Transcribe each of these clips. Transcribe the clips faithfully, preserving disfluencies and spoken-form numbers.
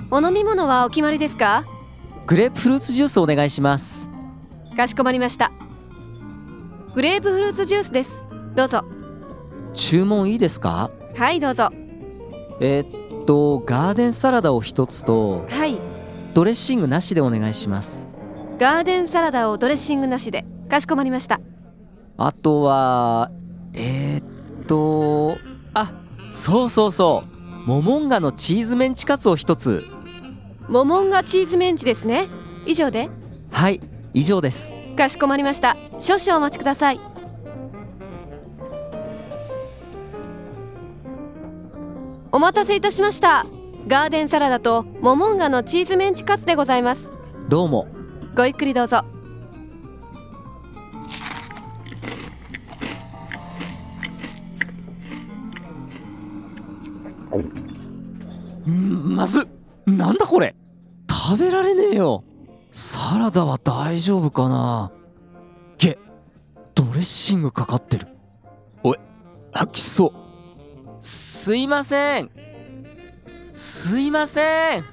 お飲み物はお決まりですか？ グレープフルーツジュースお願いします。 かしこまりました。グレープフルーツジュースです。どうぞ。 注文いいですか？ はいどうぞ。 えー、っとガーデンサラダを一つと、 はい、 ドレッシングなしでお願いします。 ガーデンサラダをドレッシングなしで。かしこまりました。 あとはえー、っとあ、そうそうそう、モモンガのチーズメンチカツを一つ。 モモンガチーズメンチですね。以上で？ はい、以上です。 かしこまりました。少々お待ちください。お待たせいたしました。ガーデンサラダとモモンガのチーズメンチカツでございます。 どうも。 ごゆっくりどうぞ。 んまずっ、なんだこれ、食べられねえよ。サラダは大丈夫かな。げ、ドレッシングかかってる。おい、あ、きそう。すいませんすいません。 はい。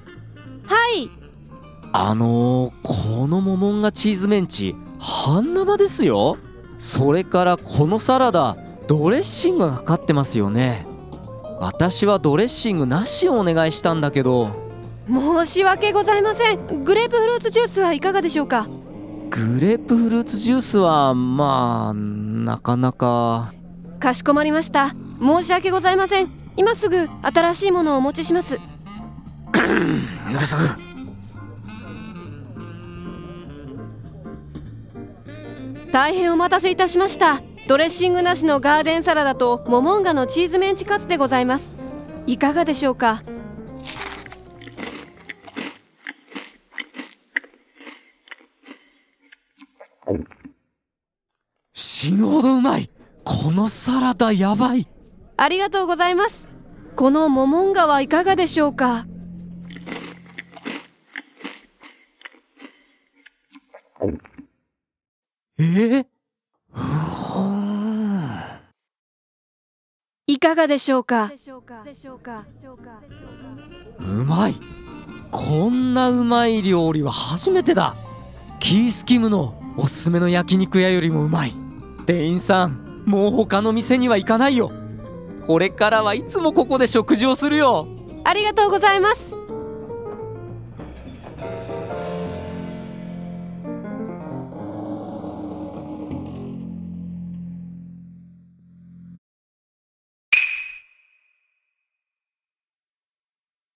あのー、このモモンガチーズメンチ半生ですよ。それからこのサラダドレッシングがかかってますよね。私はドレッシングなしをお願いしたんだけど。 申し訳ございません。グレープフルーツジュースはいかがでしょうか？ グレープフルーツジュースはまあなかなか。 かしこまりました。申し訳ございません。今すぐ新しいものをお持ちします。 うるさく。 大変お待たせいたしました。ドレッシングなしのガーデンサラダとモモンガのチーズメンチカツでございます。いかがでしょうか？ 死ぬほどうまい。このサラダやばい。 ありがとうございます。このモモンガはいかがでしょうか？ えー、 いかがでしょうか？ うまい。こんなうまい料理は初めてだ。キースキムのおすすめの焼肉屋よりもうまい。店員さん、もう他の店には行かないよ。これからはいつもここで食事をするよ。 ありがとうございます。